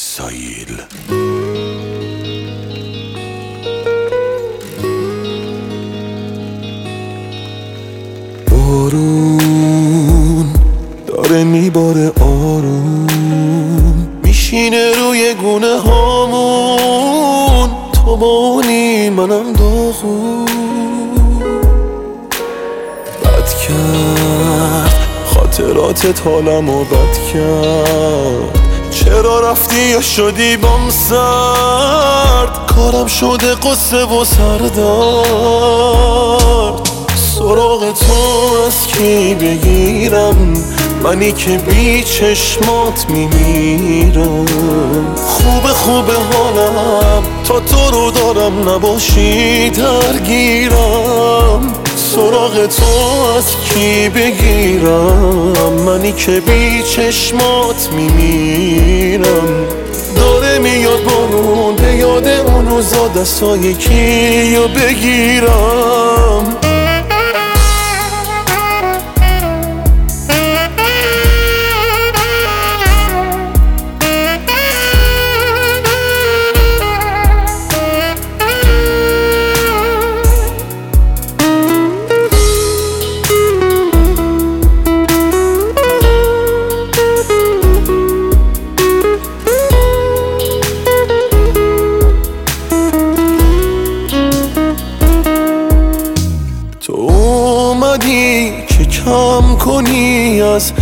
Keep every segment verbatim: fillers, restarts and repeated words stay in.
سایل. بارون داره میباره آروم، میشینه روی گونه هامون، تو بانی منم داغون. بد کرد خاطرات حالم و بد کرد، چرا رفتی یا شدی بام سرد، کارم شده قصه و سردرد. سراغ تو از کی بگیرم، منی که بی چشمات میمیرم. خوب خوب حالم تا تو رو دارم، نباشی درگیرم. سراغ تو از کی بگیرم، منی که بی چشمات میمیرم. داره میاد بارون، به یاد اون روزا دستای کیو بگیرم. تو اومدی که کم کنی از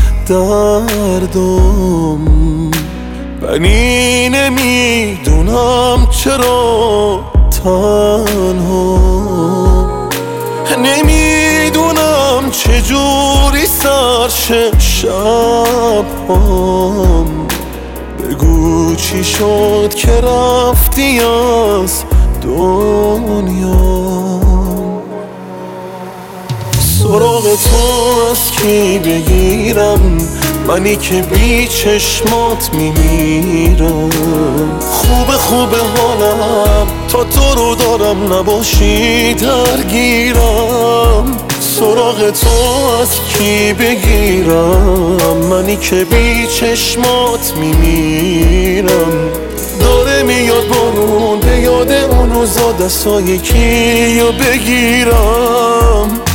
دردم، ولی نمیدونم چرا تنها، نمیدونم چجوری سرشه شبام. بگو چی شد که رفتی از دنیا. سراغ تو از کی بگیرم، منی که بی چشمات میمیرم. خوب خوب حالم تا تو رو دارم، نباشی درگیرم. سراغ تو از کی بگیرم، منی که بی چشمات میمیرم. داره میاد بارون، به یاد اون روزا دستای کیو بگیرم.